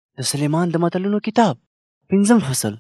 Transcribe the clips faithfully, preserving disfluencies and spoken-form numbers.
د سلیمان د متلونو کتاب پنځم فصل.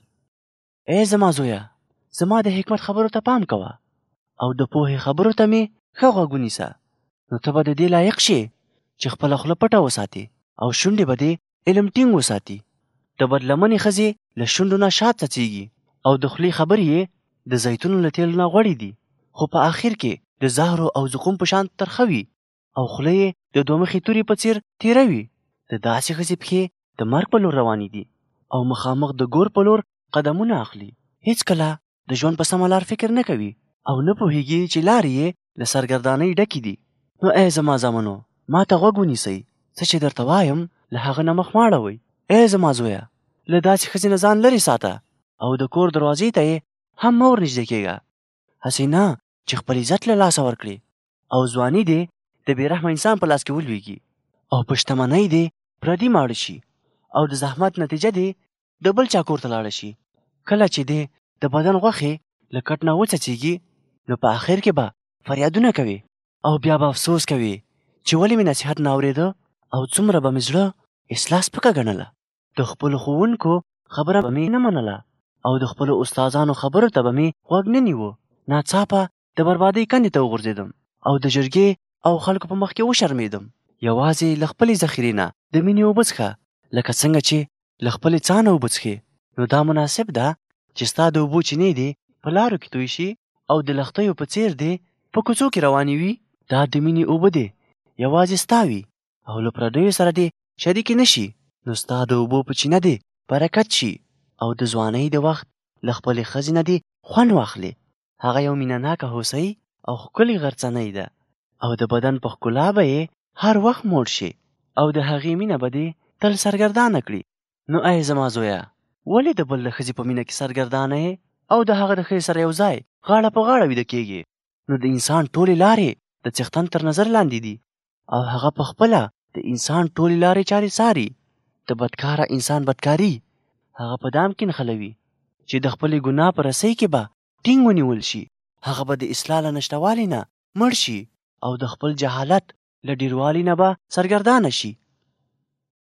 ای زما زویه، زما د حکمت خبرو ته پام کوه او د پوهې خبرو ته مې ښه غوږ ونیسه، نو ته به د دې لایق شې چې خپله خوله پټه وساتې او شونډې به دې علم ټینګ وساتي. د بدلمنې ښځې له شونډو نه شات څڅېږي او د خولې خبرې یې د زیتونو له تیلو نه غوړې دي، خو په آخر کې د زهرو او زقوم په شان ترخه وي او خوله یې د دوه مخې تورې په څېر تیره وي. د داسې ښځې پښې د مرګ په لور روانې دي او مخامخ د ګور په لور قدمونه اخلي. هیڅکله د ژوند په سمه لار فکر نه کوي او نه پوهېږي چې لارې یې له سرګردانۍ ډکې دي. نو ای زما زامنو، ما ته غوږ ونیسئ، څه چې درته وایم له هغه نه مخ واړوئ. ای زما زویه، له داسې ښځې نه ځان لرې ساته او د کور دروازې ته یې هم مه ورنږدې کېږه. هسې نه چې خپل عزت له لاسه ورکړې او ځواني دې د بې رحمه انسان په لاس کې ولویږي او په شتمنۍ دې پردي ماړه شي او د زحمت نتیجه دې د بل چا کور ته لاړه شي. کله چې دې د بدن غوښې له کټ نه وڅڅېږي نو په آخر کې به فریادونه کوي او بیا به افسوس کوي چې ولې مې نصیحت نه اورېده او څومره به مې زړه اصلاح سپکه ګڼله. د خپلو ښوونکو خبره به مې نه منله او د خپلو استادانو خبرو ته به مې غوږ نه نیوه. ناڅاپه د بربادۍ کندې ته وغورځېدم او د جرګې او خلکو په مخ کې وشرمېدم. یوازې له خپلې ذخیرې نه د مینې اوبه څښه، لکه څنګه چې له خپلې څانه اوبه څښې. نو دا مناسب ده چې ستا د اوبو چینې دې په لارو کې توی شي او د لښتیو په څېر دې په کوڅو کې روانې وي. دا د مینې اوبه دې یوازې ستا وي او له پردیو سره دې شریکې نه شي. نو ستا د اوبو په چینه دې برکت شي او د ځوانۍ د وخت له خپلې ښځې نه دې خوند واخلې. هغه یو مینهناکه هوسۍ او ښکلې غرڅنۍ ده او د بدن په ښکلا به یې هر وخت موړ شي او د هغې مینه به دې تل سرګردانه کړي. نو ای زما زویه، ولې د بل د ښځې په مینه کې سرګردانه یې او د هغه د ښځې سره یو ځای غاړه په غاړه ویده کېږې؟ نو د انسان ټولې لارې د څښتن تر نظر لاندې دي او هغه په خپله د انسان ټولې لارې چارې څاري. د بدکاره انسان بدکاري هغه په دام کې نښلوي چې د خپلې ګناه په رسۍ کې به ټینګ ونیول شي. هغه به د اصلاح له نشتوالي نه مړ شي او د خپل جهالت له ډیروالي نه به سرګردانه شي.